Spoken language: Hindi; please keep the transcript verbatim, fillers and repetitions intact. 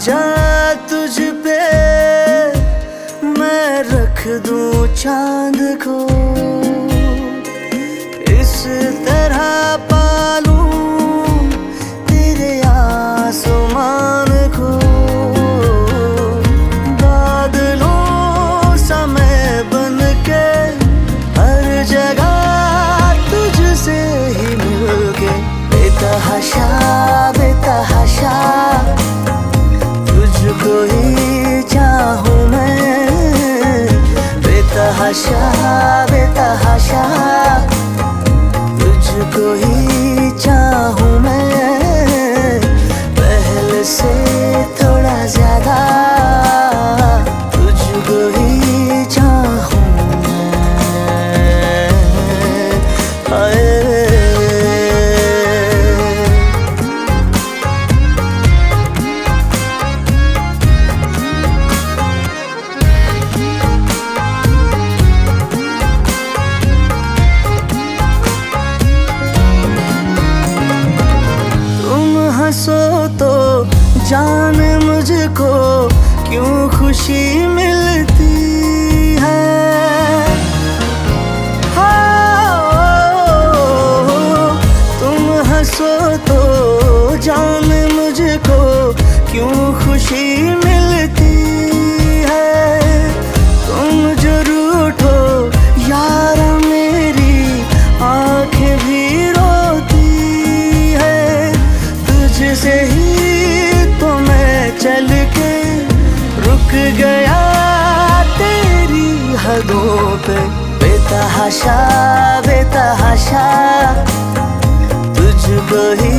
आजा तुझ पे मैं रख दूं चांद को, इस तरह पालूं तेरे आसमान को। बादलों सा मैं बन के हर जगह तुझसे ही मिलके, बेतहाशा बेतहाशा तुझको ही चाहूं मैं। बेतहाशा बेतहाशा तुझको ही चाहूं मैं, पहले से थोड़ा ज्यादा तुझको ही चाहूं मैं। हाय हंसो तो जान मुझको क्यों खुशी मिलती है। हाँ, तुम हंसो तो जान मुझको क्यों खुशी मिलती है। तुम जो रूठो यारा मेरी आंखें भी से ही तो मैं चल के रुक गया तेरी हदों पे। बेतहाशा बेतहाशा तुझको ही